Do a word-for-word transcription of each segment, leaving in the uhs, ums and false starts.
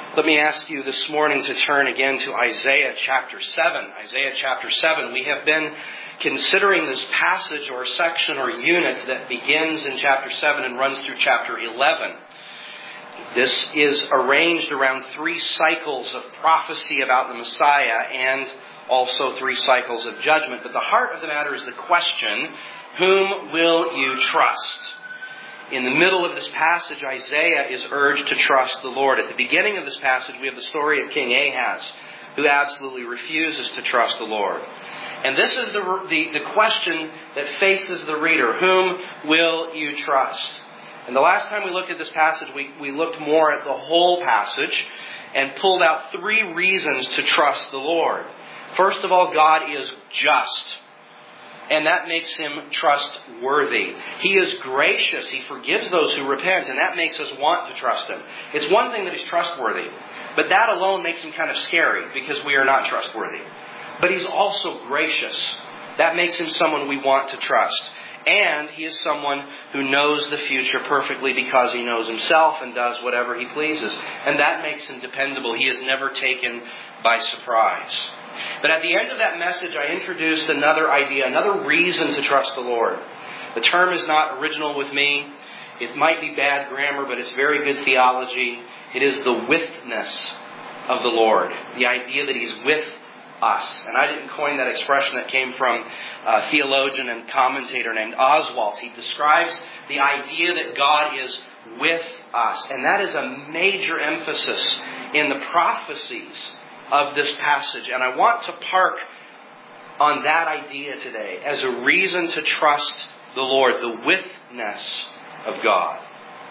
Let me ask you this morning to turn again to Isaiah chapter seven. Isaiah chapter seven. We have been considering this passage or section or unit that begins in chapter seven and runs through chapter eleven. This is arranged around three cycles of prophecy about the Messiah and also three cycles of judgment. But the heart of the matter is the question, whom will you trust? In the middle of this passage, Isaiah is urged to trust the Lord. At the beginning of this passage, we have the story of King Ahaz, who absolutely refuses to trust the Lord. And this is the, the, the question that faces the reader. Whom will you trust? And the last time we looked at this passage, we, we looked more at the whole passage and pulled out three reasons to trust the Lord. First of all, God is just. And that makes Him trustworthy. He is gracious. He forgives those who repent. And that makes us want to trust Him. It's one thing that He's trustworthy. But that alone makes Him kind of scary because we are not trustworthy. But He's also gracious. That makes Him someone we want to trust. And He is someone who knows the future perfectly because He knows Himself and does whatever He pleases. And that makes Him dependable. He is never taken by surprise. But at the end of that message, I introduced another idea, another reason to trust the Lord. The term is not original with me. It might be bad grammar, but it's very good theology. It is the withness of the Lord. The idea that He's with us. And I didn't coin that expression. That came from a theologian and commentator named Oswalt. He describes the idea that God is with us. And that is a major emphasis in the prophecies of this passage. And I want to park on that idea today as a reason to trust the Lord, the withness of God.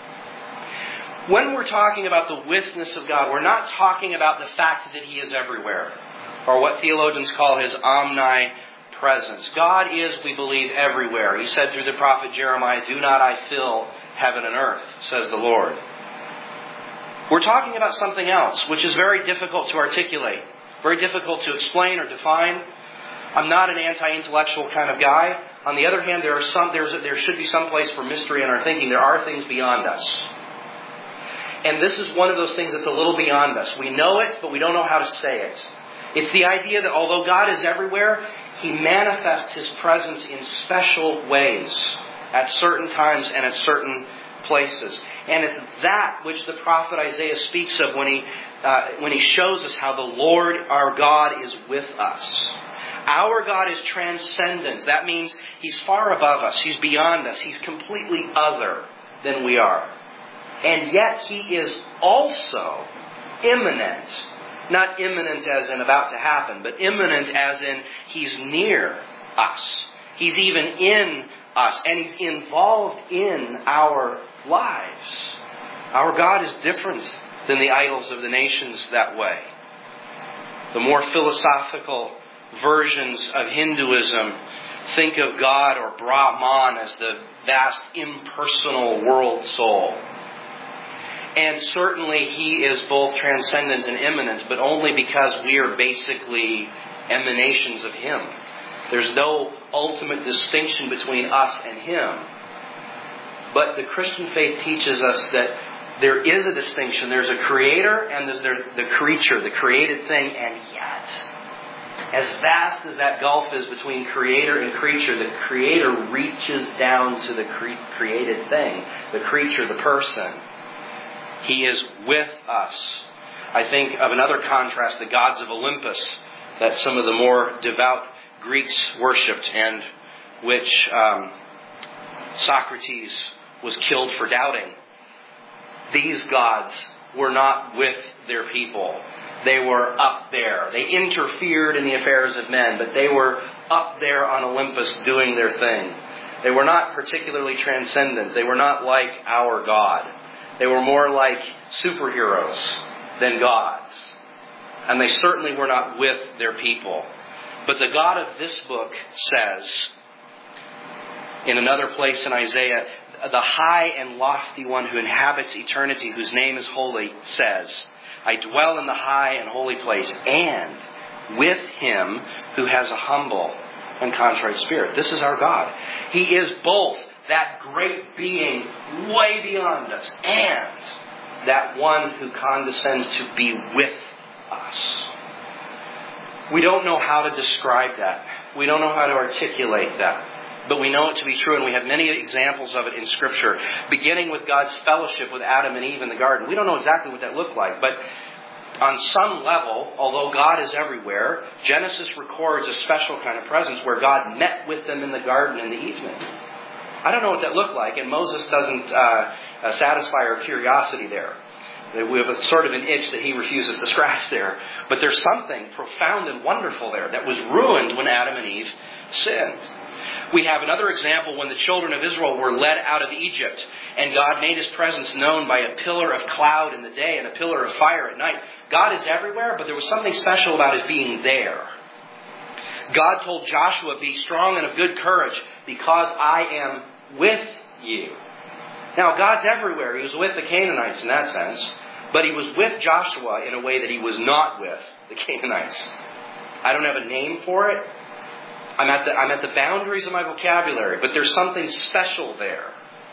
When we're talking about the withness of God, we're not talking about the fact that He is everywhere, or what theologians call His omnipresence. God is, we believe, everywhere. He said through the prophet Jeremiah, "Do not I fill heaven and earth, says the Lord." We're talking about something else, which is very difficult to articulate, very difficult to explain or define. I'm not an anti-intellectual kind of guy. On the other hand, there are some. There's, there should be some place for mystery in our thinking. There are things beyond us. And this is one of those things that's a little beyond us. We know it, but we don't know how to say it. It's the idea that although God is everywhere, He manifests His presence in special ways at certain times and at certain places. And it's that which the prophet Isaiah speaks of when he uh, when he shows us how the Lord our God is with us. Our God is transcendent. That means He's far above us. He's beyond us. He's completely other than we are. And yet He is also immanent. Not imminent as in about to happen, but immanent as in He's near us. He's even in us. And He's involved in our lives. Our God is different than the idols of the nations that way. The more philosophical versions of Hinduism think of God or Brahman as the vast impersonal world soul. And certainly He is both transcendent and immanent, but only because we are basically emanations of Him. There's no ultimate distinction between us and Him. But the Christian faith teaches us that there is a distinction. There's a creator and there's the creature, the created thing. And yet, as vast as that gulf is between creator and creature, the creator reaches down to the cre- created thing, the creature, the person. He is with us. I think of another contrast, the gods of Olympus, that some of the more devout Greeks worshipped and which um, Socrates was killed for doubting. These gods were not with their people. They were up there. They interfered in the affairs of men, but they were up there on Olympus doing their thing. They were not particularly transcendent. They were not like our God. They were more like superheroes than gods. And they certainly were not with their people. But the God of this book says, in another place in Isaiah, the high and lofty one who inhabits eternity, whose name is holy, says, I dwell in the high and holy place, and with Him who has a humble and contrite spirit. This is our God. He is both that great being way beyond us and that one who condescends to be with us. We don't know how to describe that. We don't know how to articulate that. But we know it to be true, and we have many examples of it in Scripture, beginning with God's fellowship with Adam and Eve in the garden. We don't know exactly what that looked like, but on some level, although God is everywhere, Genesis records a special kind of presence where God met with them in the garden in the evening. I don't know what that looked like, and Moses doesn't uh, uh, satisfy our curiosity there. We have a sort of an itch that he refuses to scratch there. But there's something profound and wonderful there that was ruined when Adam and Eve sinned. We have another example when the children of Israel were led out of Egypt, and God made His presence known by a pillar of cloud in the day and a pillar of fire at night. God is everywhere, but there was something special about His being there. God told Joshua, "Be strong and of good courage, because I am with you." Now, God's everywhere. He was with the Canaanites in that sense, but He was with Joshua in a way that He was not with the Canaanites. I don't have a name for it. I'm at the, I'm at the boundaries of my vocabulary, but there's something special there.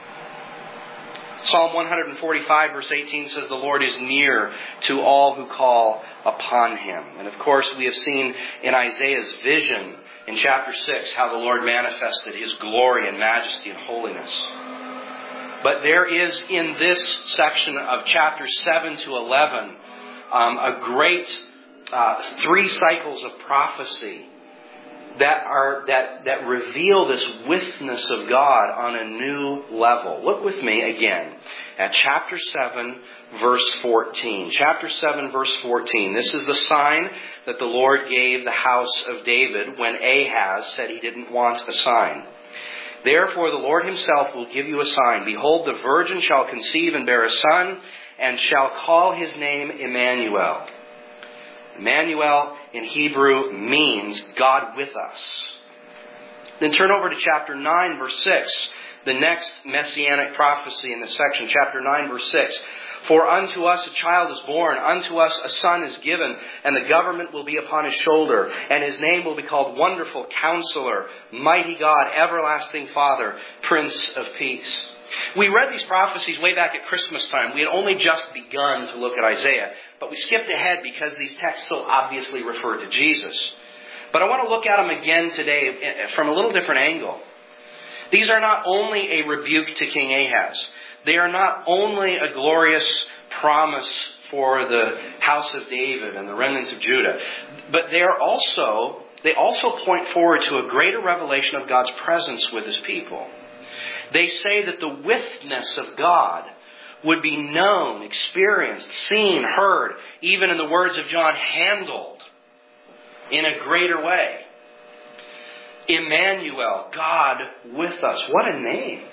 Psalm one forty-five verse eighteen says, "The Lord is near to all who call upon Him." And of course, we have seen in Isaiah's vision in chapter six how the Lord manifested His glory and majesty and holiness. But there is in this section of chapter seven to eleven um, a great uh, three cycles of prophecy that are that that reveal this withness of God on a new level. Look with me again at chapter seven, verse fourteen. Chapter seven, verse fourteen. This is the sign that the Lord gave the house of David when Ahaz said he didn't want a sign. "Therefore the Lord Himself will give you a sign. Behold, the virgin shall conceive and bear a son, and shall call his name Emmanuel." Emmanuel in Hebrew means God with us. Then turn over to chapter nine, verse six. The next messianic prophecy in this section, chapter nine, verse six. "For unto us a child is born, unto us a son is given, and the government will be upon His shoulder, and His name will be called Wonderful Counselor, Mighty God, Everlasting Father, Prince of Peace." We read these prophecies way back at Christmas time. We had only just begun to look at Isaiah, but we skipped ahead because these texts so obviously refer to Jesus. But I want to look at them again today from a little different angle. These are not only a rebuke to King Ahaz. They are not only a glorious promise for the house of David and the remnants of Judah, but they are also, they also point forward to a greater revelation of God's presence with His people. They say that the withness of God would be known, experienced, seen, heard, even in the words of John, handled in a greater way. Emmanuel, God with us. What a name.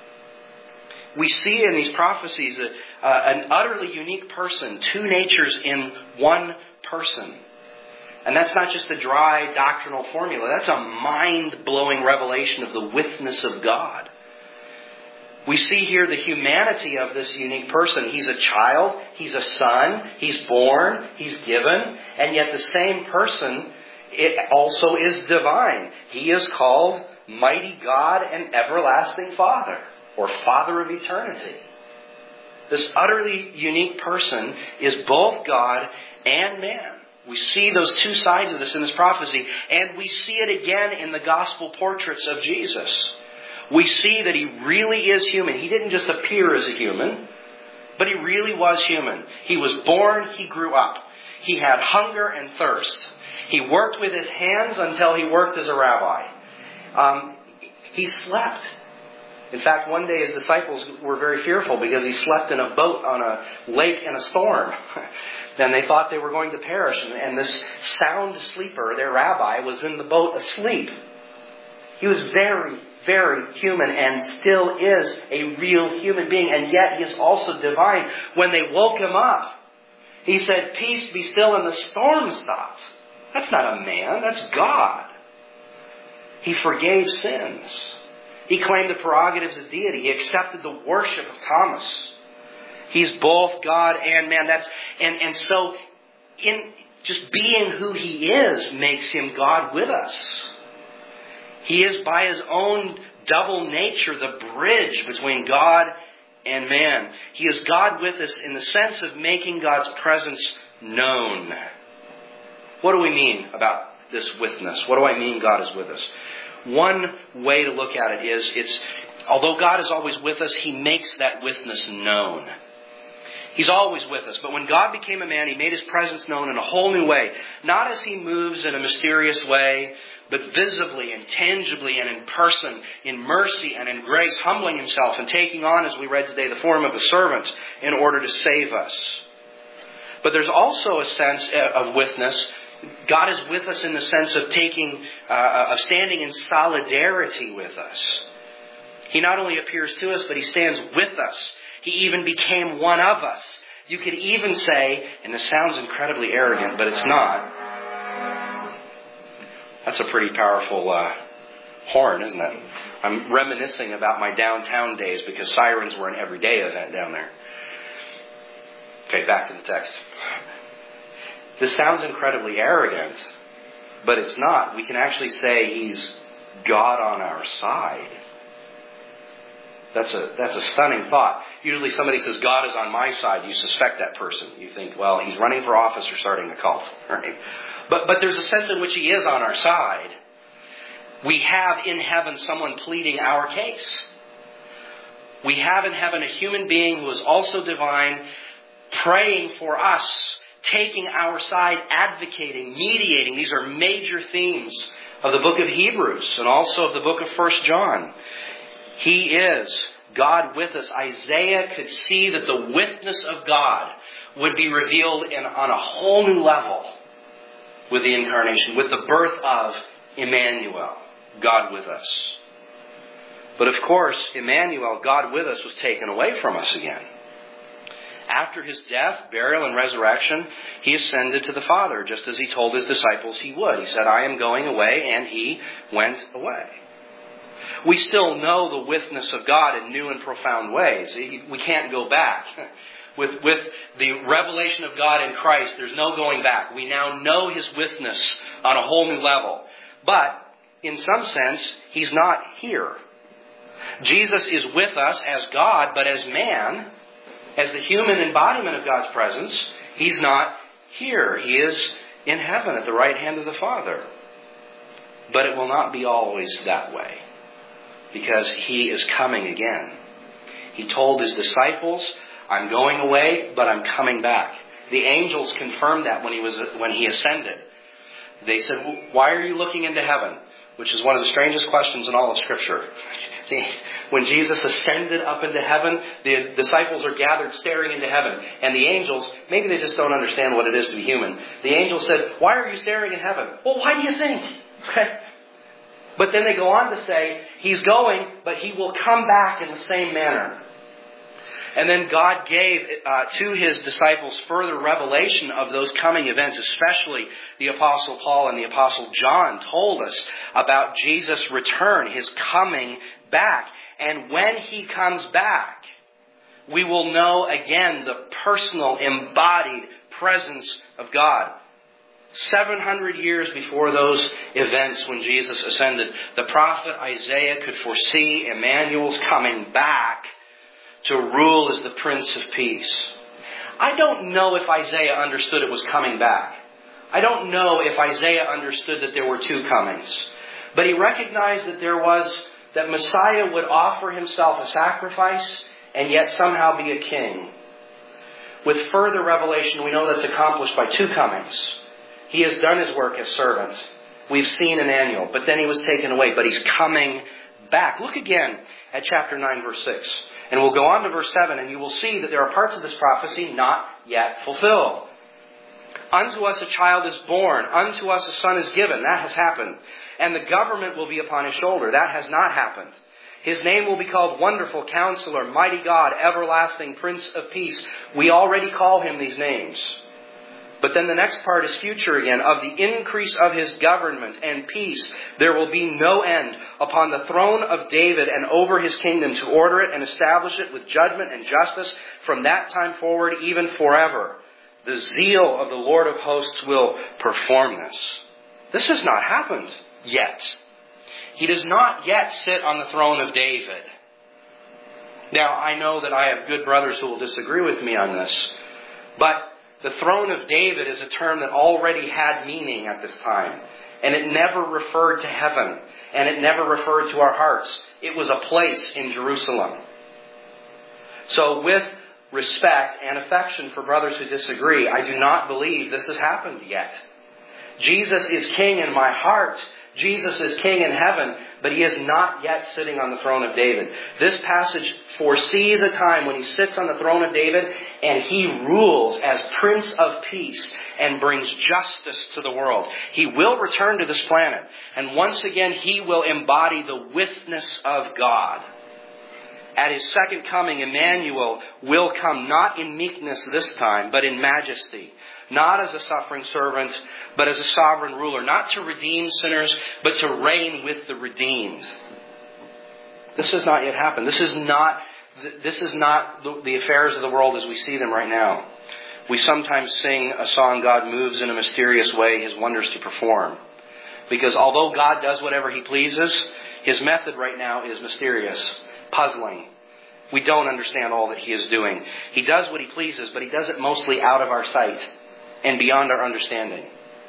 We see in these prophecies a, uh, an utterly unique person, two natures in one person. And that's not just a dry doctrinal formula. That's a mind-blowing revelation of the withness of God. We see here the humanity of this unique person. He's a child, he's a son, he's born, he's given, and yet the same person it also is divine. He is called Mighty God and Everlasting Father, or Father of Eternity. This utterly unique person is both God and man. We see those two sides of this in this prophecy, and we see it again in the gospel portraits of Jesus. We see that He really is human. He didn't just appear as a human, but He really was human. He was born, He grew up. He had hunger and thirst. He worked with His hands until He worked as a rabbi. Um, he slept. In fact, one day His disciples were very fearful because He slept in a boat on a lake in a storm. Then they thought they were going to perish. And, and this sound sleeper, their rabbi, was in the boat asleep. He was very, very human and still is a real human being. And yet He is also divine. When they woke Him up, He said, "Peace, be still," and the storm stopped. That's not a man, that's God. He forgave sins. He claimed the prerogatives of deity. He accepted the worship of Thomas. He's both God and man. That's and, and so in just being who He is makes Him God with us. He is by His own double nature the bridge between God and man. He is God with us in the sense of making God's presence known. What do we mean about this witness? What do I mean God is with us? One way to look at it is, it's although God is always with us, He makes that witness known. He's always with us. But when God became a man, He made His presence known in a whole new way. Not as He moves in a mysterious way, but visibly and tangibly and in person, in mercy and in grace, humbling Himself and taking on, as we read today, the form of a servant in order to save us. But there's also a sense of witness. God is with us in the sense of taking, uh, of standing in solidarity with us. He not only appears to us, but He stands with us. He even became one of us. You could even say, and this sounds incredibly arrogant, but it's not. That's a pretty powerful uh, horn, isn't it? I'm reminiscing about my downtown days because sirens were an everyday event down there. Okay, back to the text. This sounds incredibly arrogant, but it's not. We can actually say He's God on our side. That's a that's a stunning thought. Usually somebody says, God is on my side. You suspect that person. You think, well, he's running for office or starting a cult. Right? But, but there's a sense in which He is on our side. We have in heaven someone pleading our case. We have in heaven a human being who is also divine, praying for us, taking our side, advocating, mediating. These are major themes of the book of Hebrews and also of the book of First John. He is God with us. Isaiah could see that the witness of God would be revealed in, on a whole new level with the incarnation, with the birth of Emmanuel, God with us. But of course, Emmanuel, God with us, was taken away from us again. After His death, burial, and resurrection, He ascended to the Father, just as He told His disciples He would. He said, I am going away, and He went away. We still know the witness of God in new and profound ways. We can't go back. With, with the revelation of God in Christ, there's no going back. We now know His witness on a whole new level. But, in some sense, He's not here. Jesus is with us as God, but as man, as the human embodiment of God's presence, He's not here. He is in heaven at the right hand of the Father. But it will not be always that way, because He is coming again. He told His disciples, I'm going away, but I'm coming back. The angels confirmed that when he was when he ascended. They said, why are you looking into heaven? Which is one of the strangest questions in all of Scripture. When Jesus ascended up into heaven, the disciples are gathered staring into heaven. And the angels, maybe they just don't understand what it is to be human. The angels said, why are you staring in heaven? Well, why do you think? But then they go on to say, He's going, but He will come back in the same manner. And then God gave uh, to His disciples further revelation of those coming events, especially the Apostle Paul and the Apostle John told us about Jesus' return, His coming back. And when He comes back, we will know again the personal, embodied presence of God. seven hundred years before those events when Jesus ascended, the prophet Isaiah could foresee Emmanuel's coming back to rule as the Prince of Peace. I don't know if Isaiah understood it was coming back. I don't know if Isaiah understood that there were two comings. But he recognized that there was, that Messiah would offer Himself a sacrifice and yet somehow be a king. With further revelation, we know that's accomplished by two comings. He has done His work as servant. We've seen Emmanuel, but then He was taken away. But He's coming back. Look again at chapter nine, verse six. And we'll go on to verse seven, and you will see that there are parts of this prophecy not yet fulfilled. Unto us a child is born. Unto us a son is given. That has happened. And the government will be upon His shoulder. That has not happened. His name will be called Wonderful Counselor, Mighty God, Everlasting Prince of Peace. We already call Him these names. But then the next part is future again. Of the increase of His government and peace, there will be no end upon the throne of David and over His kingdom, to order it and establish it with judgment and justice from that time forward, even forever. The zeal of the Lord of hosts will perform this. This has not happened yet. He does not yet sit on the throne of David. Now, I know that I have good brothers who will disagree with me on this, but the throne of David is a term that already had meaning at this time. And it never referred to heaven. And it never referred to our hearts. It was a place in Jerusalem. So with respect and affection for brothers who disagree, I do not believe this has happened yet. Jesus is king in my heart. Jesus is king in heaven, but he is not yet sitting on the throne of David. This passage foresees a time when he sits on the throne of David and he rules as Prince of Peace and brings justice to the world. He will return to this planet, and once again he will embody the witness of God. At his second coming, Emmanuel will come not in meekness this time, but in majesty. Not as a suffering servant, but as a sovereign ruler. Not to redeem sinners, but to reign with the redeemed. This has not yet happened. This is not, this is not the affairs of the world as we see them right now. We sometimes sing a song, God moves in a mysterious way his wonders to perform. Because although God does whatever he pleases, his method right now is mysterious, puzzling. We don't understand all that he is doing. He does what he pleases, but he does it mostly out of our sight and beyond our understanding.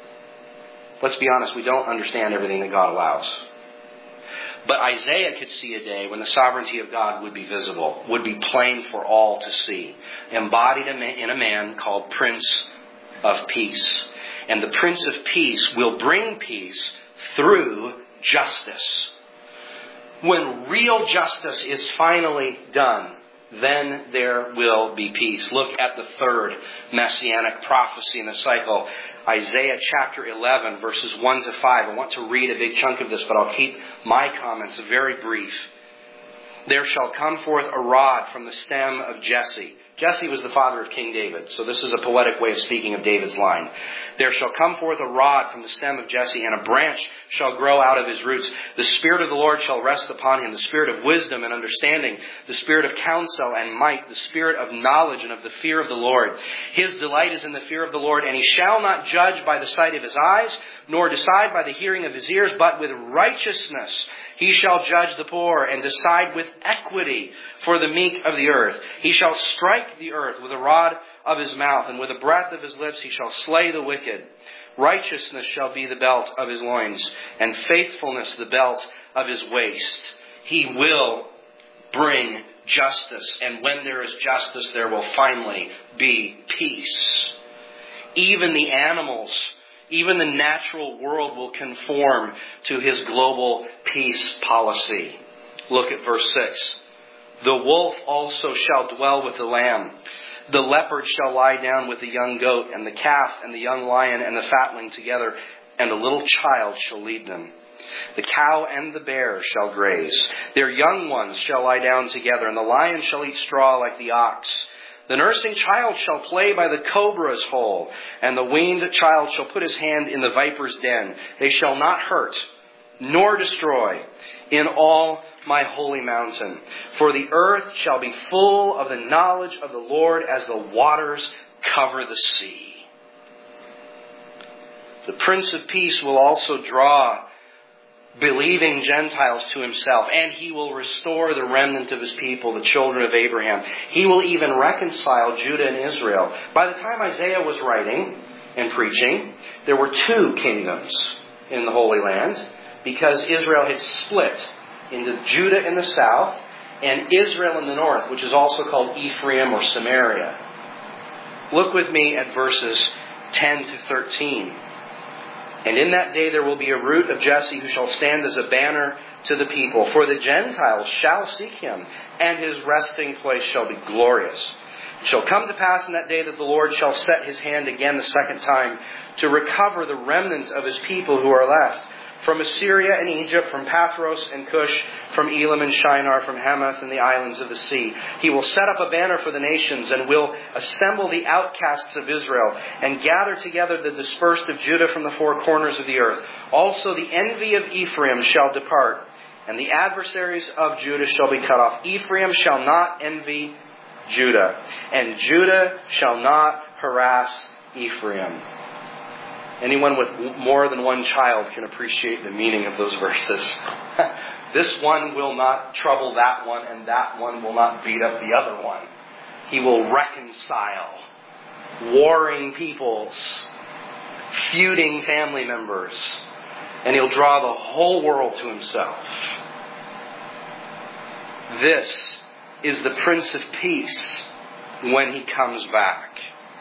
Let's be honest, we don't understand everything that God allows. But Isaiah could see a day when the sovereignty of God would be visible, would be plain for all to see, embodied in a man called Prince of Peace. And the Prince of Peace will bring peace through justice. When real justice is finally done, then there will be peace. Look at the third messianic prophecy in the cycle, Isaiah chapter eleven, verses one to five. I want to read a big chunk of this, but I'll keep my comments very brief. There shall come forth a rod from the stem of Jesse. Jesse was the father of King David, so this is a poetic way of speaking of David's line. There shall come forth a rod from the stem of Jesse, and a branch shall grow out of his roots. The Spirit of the Lord shall rest upon him, the Spirit of wisdom and understanding, the Spirit of counsel and might, the Spirit of knowledge and of the fear of the Lord. His delight is in the fear of the Lord, and he shall not judge by the sight of his eyes, nor decide by the hearing of his ears, but with righteousness he shall judge the poor and decide with equity for the meek of the earth. He shall strike the earth with a rod of his mouth, and with the breath of his lips he shall slay the wicked. Righteousness shall be the belt of his loins, and faithfulness the belt of his waist. He will bring justice, and when there is justice, there will finally be peace. Even the animals, even the natural world will conform to his global peace policy. Look at verse six. The wolf also shall dwell with the lamb. The leopard shall lie down with the young goat, and the calf and the young lion and the fatling together, and a little child shall lead them. The cow and the bear shall graze. Their young ones shall lie down together, and the lion shall eat straw like the ox. The nursing child shall play by the cobra's hole, and the weaned child shall put his hand in the viper's den. They shall not hurt, nor destroy, in all my holy mountain. For the earth shall be full of the knowledge of the Lord as the waters cover the sea. The Prince of Peace will also draw believing Gentiles to himself, and he will restore the remnant of his people, the children of Abraham. He will even reconcile Judah and Israel. By the time Isaiah was writing and preaching, there were two kingdoms in the Holy Land, because Israel had split into Judah in the south and Israel in the north, which is also called Ephraim or Samaria. Look with me at verses ten to thirteen. And in that day there will be a root of Jesse who shall stand as a banner to the people. For the Gentiles shall seek him, and his resting place shall be glorious. It shall come to pass in that day that the Lord shall set his hand again the second time to recover the remnant of his people who are left. From Assyria and Egypt, from Pathros and Cush, from Elam and Shinar, from Hamath and the islands of the sea. He will set up a banner for the nations, and will assemble the outcasts of Israel, and gather together the dispersed of Judah from the four corners of the earth. Also the envy of Ephraim shall depart, and the adversaries of Judah shall be cut off. Ephraim shall not envy Judah, and Judah shall not harass Ephraim. Anyone with more than one child can appreciate the meaning of those verses. This one will not trouble that one, and that one will not beat up the other one. He will reconcile warring peoples, feuding family members, and He'll draw the whole world to Himself. This is the Prince of Peace when He comes back.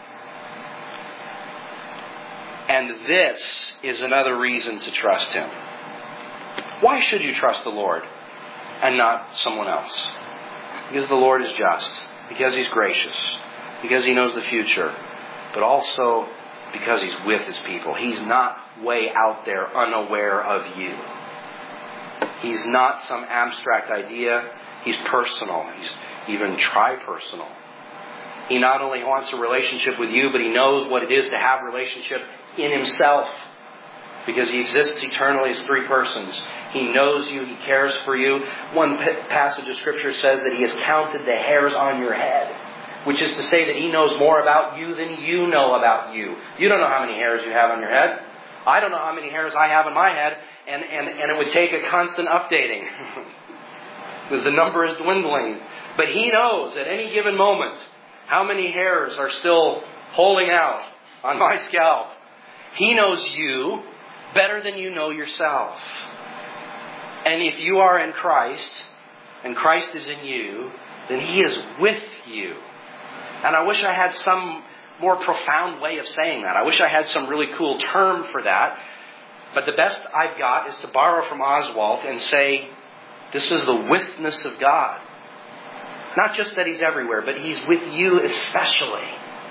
And this is another reason to trust Him. Why should you trust the Lord and not someone else? Because the Lord is just. Because He's gracious. Because He knows the future. But also because He's with His people. He's not way out there unaware of you. He's not some abstract idea. He's personal. He's even tri-personal. He not only wants a relationship with you, but He knows what it is to have a relationship in Himself. Because He exists eternally as three persons. He knows you. He cares for you. One passage of Scripture says that He has counted the hairs on your head. Which is to say that He knows more about you than you know about you. You don't know how many hairs you have on your head. I don't know how many hairs I have on my head. And, and, and it would take a constant updating. Because the number is dwindling. But He knows at any given moment how many hairs are still holding out on my scalp. He knows you better than you know yourself. And if you are in Christ, and Christ is in you, then He is with you. And I wish I had some more profound way of saying that. I wish I had some really cool term for that. But the best I've got is to borrow from Oswalt and say, this is the witness of God. Not just that He's everywhere, but He's with you especially.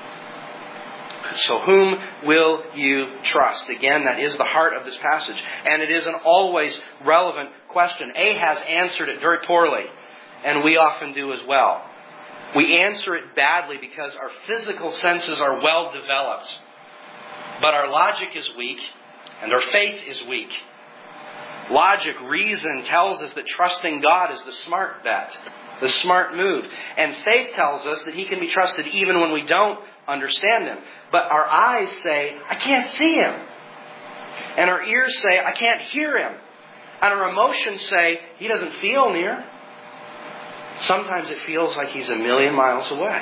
So whom will you trust? Again, that is the heart of this passage. And it is an always relevant question. Ahaz answered it very poorly. And we often do as well. We answer it badly because our physical senses are well developed. But our logic is weak. And our faith is weak. Logic, reason tells us that trusting God is the smart bet. The smart move. And faith tells us that He can be trusted even when we don't understand Him. But our eyes say, I can't see Him. And our ears say, I can't hear Him. And our emotions say, He doesn't feel near. Sometimes it feels like He's a million miles away.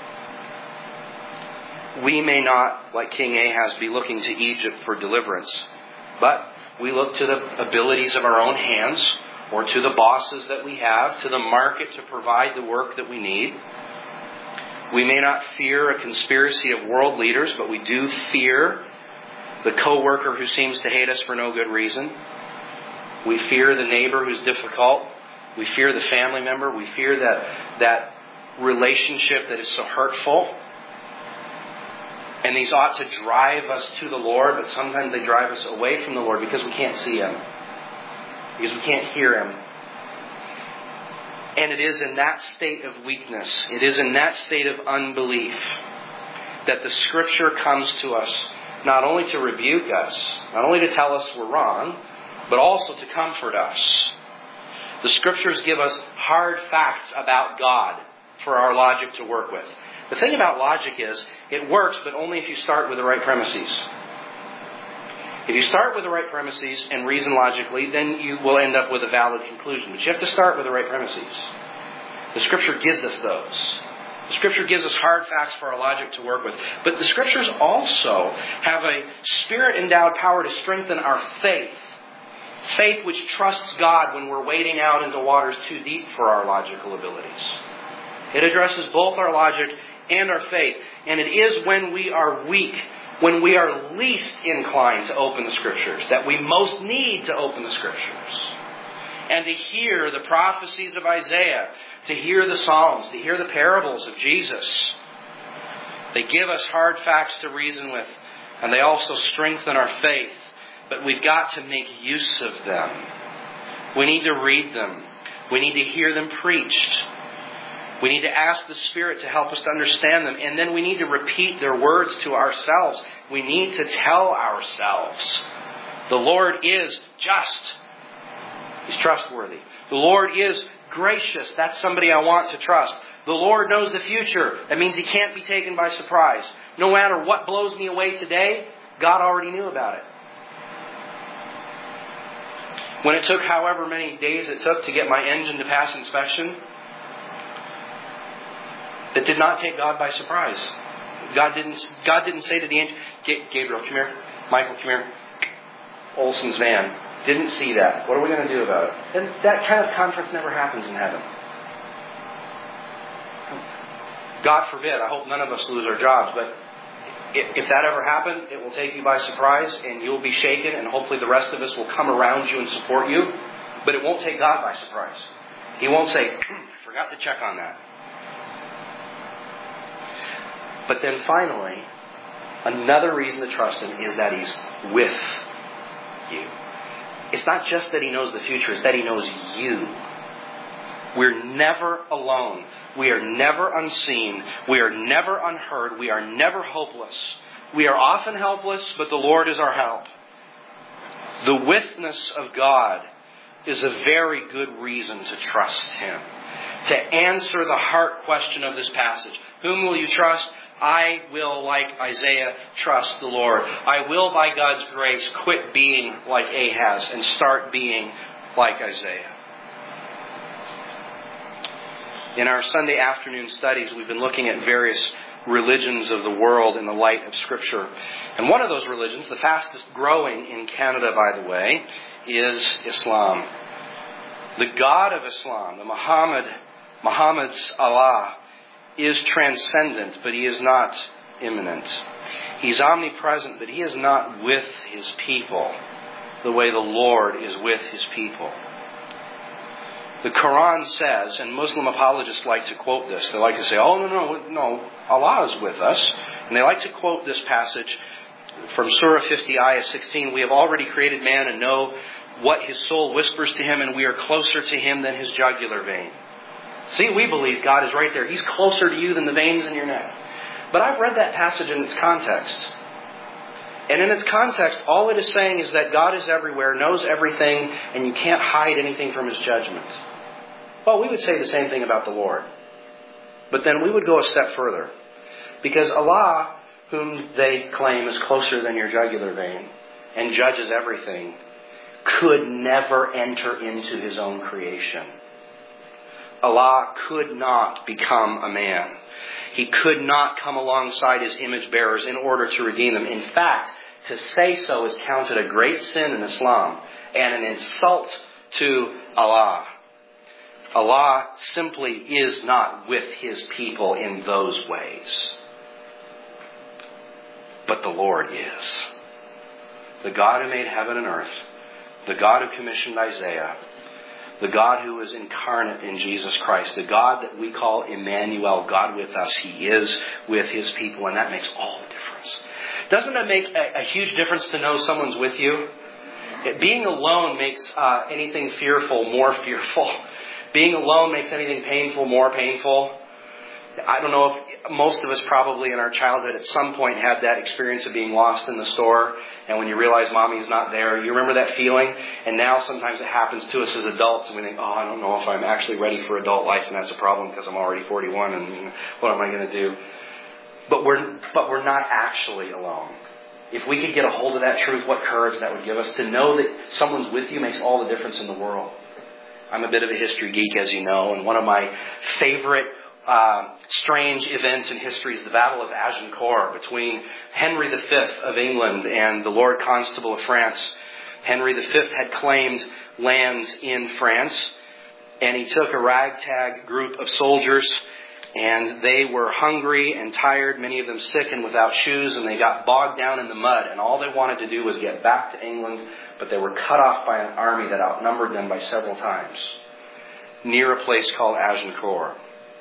We may not, like King Ahaz, be looking to Egypt for deliverance. But we look to the abilities of our own hands, or to the bosses that we have, to the market to provide the work that we need. We may not fear a conspiracy of world leaders, but we do fear the co-worker who seems to hate us for no good reason. We fear the neighbor who's difficult. We fear the family member. We fear that, that relationship that is so hurtful. And these ought to drive us to the Lord, but sometimes they drive us away from the Lord because we can't see Him. Because we can't hear Him. And it is in that state of weakness, it is in that state of unbelief, that the Scripture comes to us not only to rebuke us, not only to tell us we're wrong, but also to comfort us. The Scriptures give us hard facts about God for our logic to work with. The thing about logic is, it works, but only if you start with the right premises. If you start with the right premises and reason logically, then you will end up with a valid conclusion. But you have to start with the right premises. The Scripture gives us those. The Scripture gives us hard facts for our logic to work with. But the Scriptures also have a Spirit-endowed power to strengthen our faith. Faith which trusts God when we're wading out into waters too deep for our logical abilities. It addresses both our logic and our faith. And it is when we are weak, when we are least inclined to open the Scriptures, that we most need to open the Scriptures. And to hear the prophecies of Isaiah, to hear the Psalms, to hear the parables of Jesus. They give us hard facts to reason with, and they also strengthen our faith. But we've got to make use of them. We need to read them. We need to hear them preached. We need to ask the Spirit to help us to understand them. And then we need to repeat their words to ourselves. We need to tell ourselves, the Lord is just. He's trustworthy. The Lord is gracious. That's somebody I want to trust. The Lord knows the future. That means He can't be taken by surprise. No matter what blows me away today, God already knew about it. When it took however many days it took to get my engine to pass inspection, it did not take God by surprise. God didn't, God didn't say to the angel, Gabriel, come here. Michael, come here. Olson's van. Didn't see that. What are we going to do about it? And that kind of conference never happens in heaven. God forbid, I hope none of us lose our jobs, but if that ever happened, it will take you by surprise and you'll be shaken, and hopefully the rest of us will come around you and support you. But it won't take God by surprise. He won't say, forgot to check on that. But then finally, another reason to trust Him is that He's with you. It's not just that He knows the future, it's that He knows you. We're never alone. We are never unseen. We are never unheard. We are never hopeless. We are often helpless, but the Lord is our help. The witness of God is a very good reason to trust Him. To answer the heart question of this passage, whom will you trust? I will, like Isaiah, trust the Lord. I will, by God's grace, quit being like Ahaz and start being like Isaiah. In our Sunday afternoon studies, we've been looking at various religions of the world in the light of Scripture. And one of those religions, the fastest growing in Canada, by the way, is Islam. The God of Islam, the Muhammad, Muhammad's Allah, is transcendent, but He is not immanent. He's omnipresent, but He is not with His people the way the Lord is with His people. The Quran says, and Muslim apologists like to quote this. They like to say, oh, no, no, no, Allah is with us. And they like to quote this passage from Surah fifty, Ayah sixteen. We have already created man and know what his soul whispers to him, and we are closer to him than his jugular vein. See, we believe God is right there. He's closer to you than the veins in your neck. But I've read that passage in its context. And in its context, all it is saying is that God is everywhere, knows everything, and you can't hide anything from His judgment. Well, we would say the same thing about the Lord. But then we would go a step further. Because Allah, whom they claim is closer than your jugular vein and judges everything, could never enter into His own creation. Allah could not become a man. He could not come alongside His image bearers in order to redeem them. In fact, to say so is counted a great sin in Islam and an insult to Allah. Allah simply is not with His people in those ways. But the Lord is. The God who made heaven and earth. The God who commissioned Isaiah. The God who is incarnate in Jesus Christ. The God that we call Emmanuel, God with us. He is with His people, and that makes all the difference. Doesn't it make a, a huge difference to know someone's with you? It, being alone makes uh, anything fearful more fearful. Being alone makes anything painful more painful. I don't know if most of us probably in our childhood at some point had that experience of being lost in the store, and when you realize mommy's not there, you remember that feeling? And now sometimes it happens to us as adults, and we think, oh, I don't know if I'm actually ready for adult life, and that's a problem because I'm already forty-one, and what am I going to do? But we're but we're not actually alone. If we could get a hold of that truth, what courage that would give us. To know that someone's with you makes all the difference in the world. I'm a bit of a history geek, as you know, and one of my favorite Uh, strange events in history is the Battle of Agincourt between Henry the Fifth of England and the Lord Constable of France. Henry the Fifth had claimed lands in France, and he took a ragtag group of soldiers, and they were hungry and tired, many of them sick and without shoes, and they got bogged down in the mud, and all they wanted to do was get back to England, but they were cut off by an army that outnumbered them by several times, near a place called Agincourt.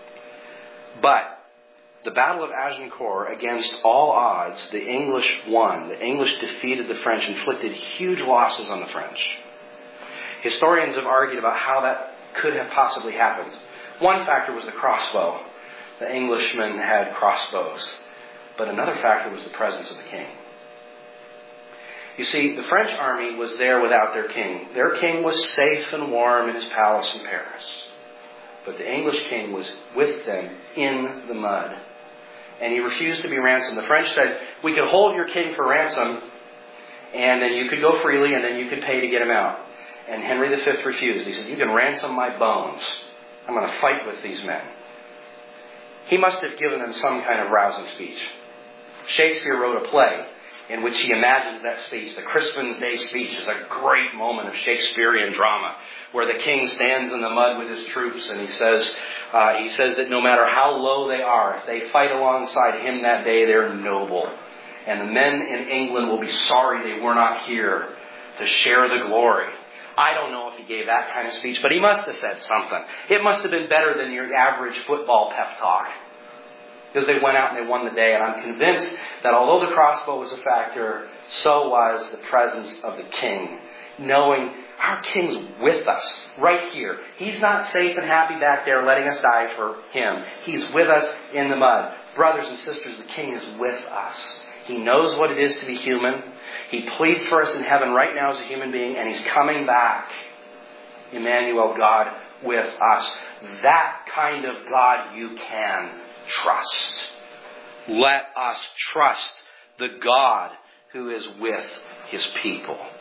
But the Battle of Agincourt, against all odds, the English won. The English defeated the French, inflicted huge losses on the French. Historians have argued about how that could have possibly happened. One factor was the crossbow. The Englishmen had crossbows. But another factor was the presence of the king. You see, the French army was there without their king. Their king was safe and warm in his palace in Paris. But the English king was with them in the mud. and he refused to be ransomed. The French said, we could hold your king for ransom, and then you could go freely, and then you could pay to get him out. And Henry the Fifth refused. He said, you can ransom my bones. I'm going to fight with these men. He must have given them some kind of rousing speech. Shakespeare wrote a play in which he imagined that speech. The Crispin's Day speech is a great moment of Shakespearean drama, where the king stands in the mud with his troops, and he says, uh, he says that no matter how low they are, if they fight alongside him that day, they're noble. And the men in England will be sorry they were not here to share the glory. I don't know if he gave that kind of speech, but he must have said something. It must have been better than your average football pep talk, because they went out and they won the day. And I'm convinced that although the crossbow was a factor, so was the presence of the king. Knowing our king's with us right here. He's not safe and happy back there letting us die for him. He's with us in the mud. Brothers and sisters, the king is with us. He knows what it is to be human. He pleads for us in heaven right now as a human being, and he's coming back. Emmanuel, God with us. That kind of God you can trust. Let us trust the God who is with his people.